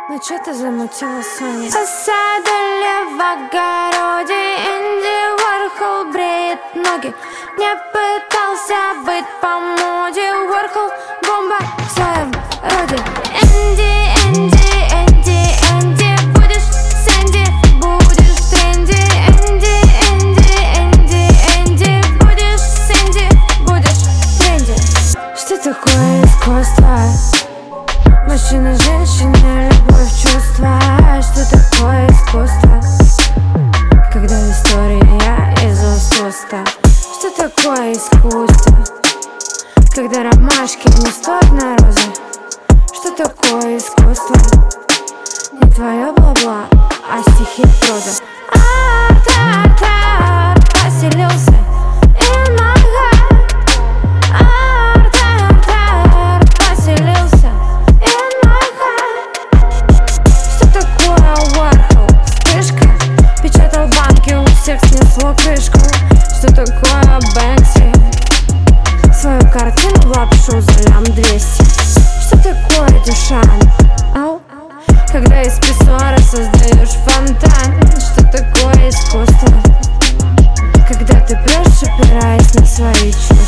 Ну чё ты замутила, Соня? Посадили в огороде, Энди Уорхол бреет ноги. Не пытался быть по моде, Уорхол бомба в своем роде. Энди, будешь с Энди, будешь в тренде. Энди, будешь с Энди, будешь в тренде. Что такое искусство? Мужчина, женщина, любовь, чувства. Что такое искусство? Когда история из уст в уста. Что такое искусство? Когда ромашки не стоят на розы. Что такое искусство? Не твое бла-бла, а стихи проза. Арт поселился in my heart. Арт поселился in my heart. Что такое Уорхол? Вспышка. Печатал банки, у всех снесло крышку. Что такое Бэнкси? Свою картину в лапшу за лям 200. Что такое Дюшан? Ау? Когда из писсуара создаешь фонтан. Что такое искусство? Когда ты прешь, опираясь на свои чувства.